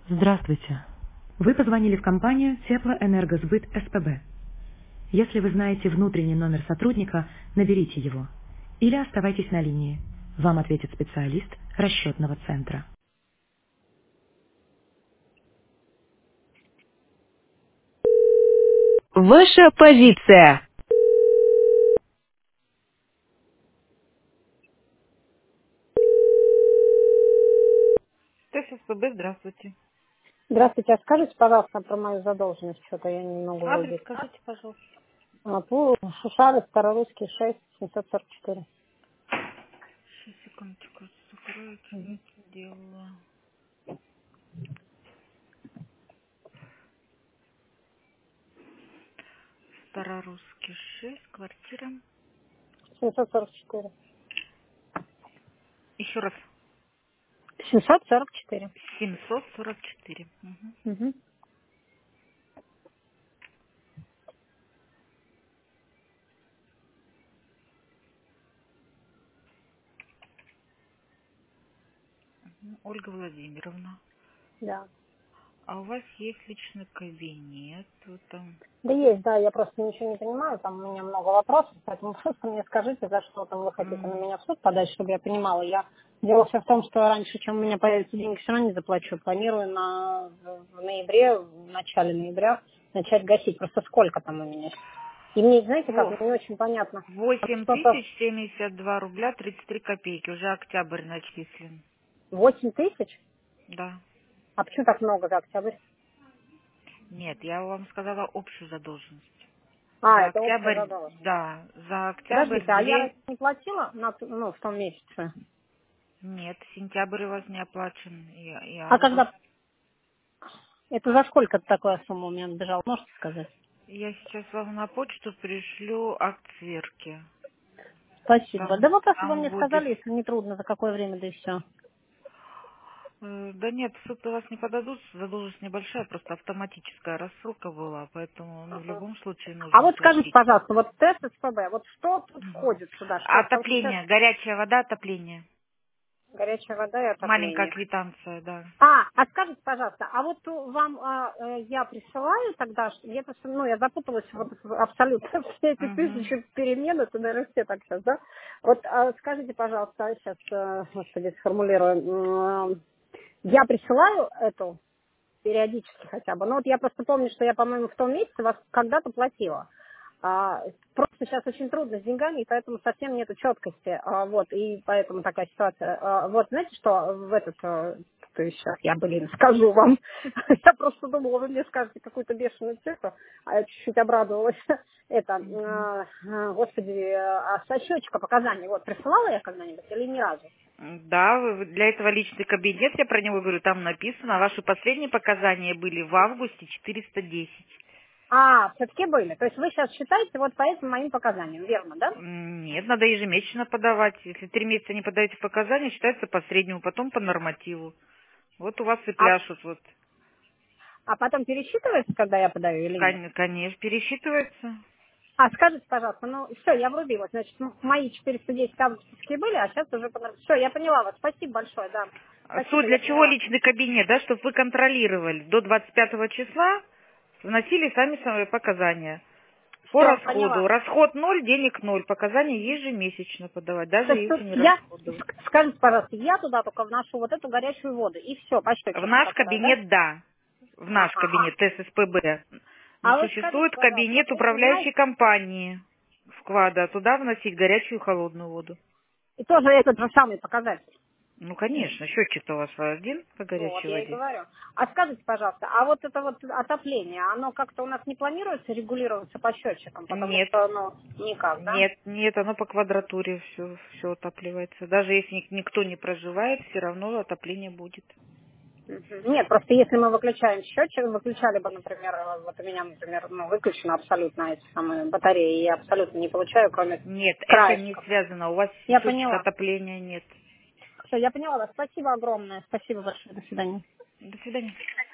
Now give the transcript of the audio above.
Здравствуйте. Вы позвонили в компанию Теплоэнергосбыт СПБ. Если вы знаете внутренний номер сотрудника, наберите его. Или оставайтесь на линии. Вам ответит специалист расчетного центра. Ваша позиция. ТССПБ, здравствуйте. Здравствуйте, а скажите, пожалуйста, про мою задолженность, что-то я не могу Адрес выбить. скажите, пожалуйста. По Шушары, Старорусский, 6, 744. Сейчас, секундочку, закроется Мгм. это дело. Старорусский 6, квартира. 744. Еще раз. 744. 744. Мгм. Угу. Ольга Владимировна. Да. А у вас есть личный кабинет? Вот там. Да есть, да, я просто ничего не понимаю, там у меня много вопросов, поэтому просто мне скажите, за что там вы хотите на М. меня в суд подать, чтобы я понимала. Дело все в том, что раньше, чем у меня появятся деньги, все равно не заплачу. Планирую в ноябре, в начале ноября начать гасить. Просто сколько там у меня? И мне, знаете как, Во. мне не очень понятно. Восемь Что-то тысяч 72 рубля 33 копейки. Уже октябрь начислен. 8 тысяч? Да. А почему так много за октябрь? Нет, я вам сказала общую задолженность. А, За это общая октябрь, задолженность. да, за октябрь Подождите, а я две. раньше не платила в том месяце? Нет, сентябрь у вас не оплачен и А август. когда... Это за сколько такая сумма у меня набежала, можете сказать? Я сейчас вам на почту пришлю акт сверки. Спасибо. Да Там, вы просто бы там мне будет. сказали, если не трудно, за какое время, да и все. Да нет, в суд вас не подадут, задолженность небольшая, просто автоматическая рассылка была, поэтому в любом случае А нужно вот скажите, платить. пожалуйста, вот тест СПБ, вот что тут входит сюда? Что? Потому что сейчас Отопление, горячая вода, отопление. горячая вода и Маленькая отопление. квитанция, да. А скажите, пожалуйста, а вот вам я присылаю тогда, я запуталась вот абсолютно все эти Угу. тысячи перемен, это, наверное, все так сейчас, да? Вот скажите, пожалуйста, сейчас, господи, сформулирую, я присылаю эту периодически хотя бы. Ну вот я просто помню, что я, по-моему, в том месяце вас когда-то платила. Просто сейчас очень трудно с деньгами, и поэтому совсем нету четкости. Вот, и поэтому такая ситуация. Вот, знаете что, то есть сейчас я, скажу вам. Я просто думала, вы мне скажете какую-то бешеную цифру, а я чуть-чуть обрадовалась. Мгм. Господи, со счетчика показаний, вот, присылала я когда-нибудь или ни разу? Да, для этого личный кабинет, я про него говорю, там написано, ваши последние показания были в августе 410. Все-таки были. То есть вы сейчас считаете вот по этим моим показаниям, верно, да? Нет, надо ежемесячно подавать. Если 3 месяца не подаете показания, считается по среднему, потом по нормативу. Вот у вас и А, пляшут, вот. а потом пересчитывается, когда я подаю или нет? Конечно, пересчитывается. Скажите, пожалуйста, все, я врубилась. Значит, мои 410 августовские были, а сейчас уже... Все, я поняла вас. Спасибо большое, да. Спасибо, Суть я для чего поняла. личный кабинет, да, чтобы вы контролировали до 25 числа, вносили сами свои показания. По Все, расходу. поняла. Расход ноль, денег ноль. Показания ежемесячно подавать, даже То есть если не я... расходовать. Скажите, пожалуйста, я туда только вношу вот эту горячую воду, и все, по В счетчику, наш которая, да? кабинет, да. В наш Ага. кабинет ТССПБ. Но А вот скажите, существует пожалуйста, кабинет вы управляющей знаете, компании вклада. Туда вносить горячую и холодную воду. и тоже этот же самый показатель. Ну, конечно, счетчик-то у вас один по Вот, горячей я и воде. говорю. А скажите, пожалуйста, а вот это вот отопление, оно как-то у нас не планируется регулироваться по счетчикам, потому Нет, что, никак, да? нет, оно по квадратуре все отапливается. Даже если никто не проживает, все равно отопление будет. Мгм. Нет, просто если мы выключаем счетчик, выключали бы, например, вот у меня, например, выключено абсолютно эти самые батареи, и я абсолютно не получаю, кроме Нет, это не краешков. связано. У вас Я счетчика поняла. отопления нет. Все, я поняла вас. Спасибо огромное. Спасибо большое. До свидания. До свидания.